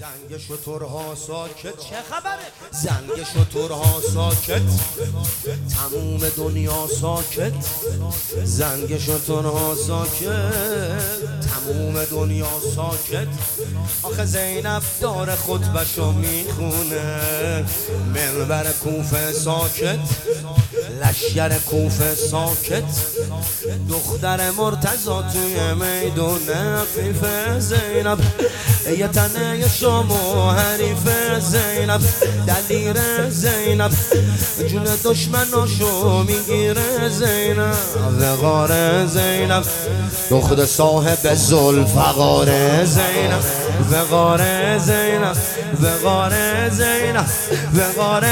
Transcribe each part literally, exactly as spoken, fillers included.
زنگ شترها ساکت، چه خبره؟ زنگ شترها ساکت، تموم دنیا ساکت. زنگ شترها ساکت، تموم دنیا ساکت. آخه زینب داره خطبشو میخونه، منبر کوفه ساکت، لشگر کوفه ساکت. دختر مرتضی توی میدون عفیف زینب، یه تنه شام و حریف زینب، دلیر زینب، جون دشمناشو میگیره زینب. وقار زینب، دختر صاحب ذوالفقار زینب، وقار زینب، وقار زینب، وقار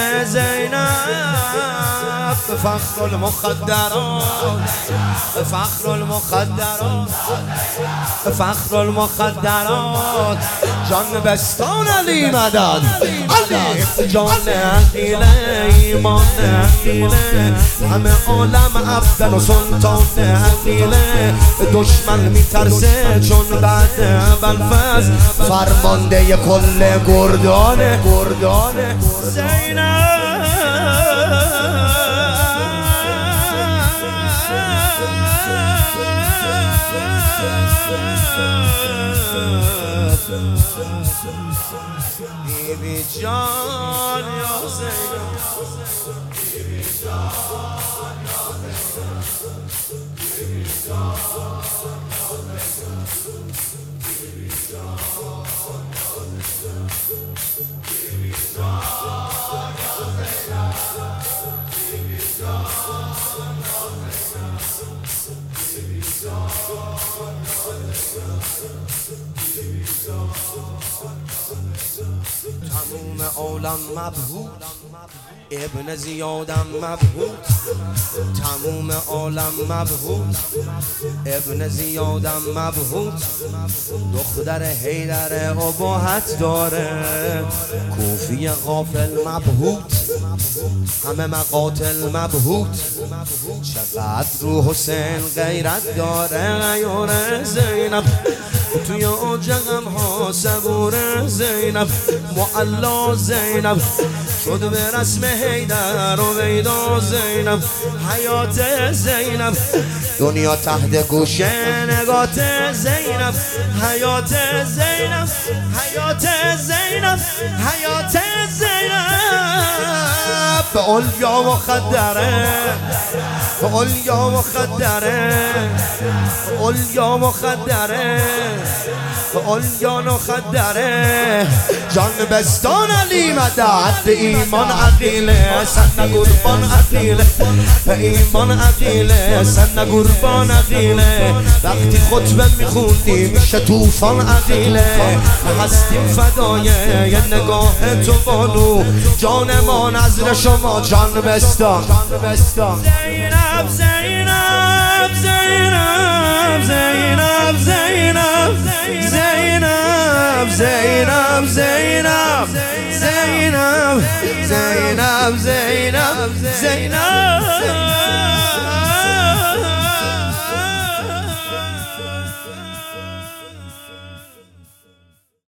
زینب. فخر المخدرات، فخر المخدرات، فخر المخدرات. جان بستان علی مدد، علی جان عقیله، ایمان عقیله، همه عالم افغان و سلطان عقیله. دشمن میترسه چون بعد ابوالفضل فرمانده کل گردانه، گردانه زینب. بیبی جان یا زینب، بیبی جان یا زینب، بیبی جان تموم عالم مبهوت، ابن زیادم مبهوت. تموم عالم مبهوت، ابن زیادم مبهوت. دختر حیدر اباحت داره، کوفی غافل مبهوت، همه مقاتل مبهوت. چقدر رو حسین غیرت داره عیار زینب، توی اوج غم‌ها صبور زینب. معلا زینب شد به رسم حیدر و ویدا زینب. حیات زینب دنیا تحت گوش نگات زینب. حیات زینب، حیات زینب، حیات زینب. به علیا مخدره، به علیا مخدره، به علیا مخدره، به علیا مخدره. جان بستان علی مدد، ایمان عقیله، سن قربان عقیله، ایمان عقیله، سن قربان عقیله. وقتی خطبه میخوندی میشه طوفان عقیله. هستیم فدای یه نگاه تو بانو، جان ما نظر شما جان بستان. زینب زینب زینب زینب زینب زینب زینب زینب زینب زینب زینب زینب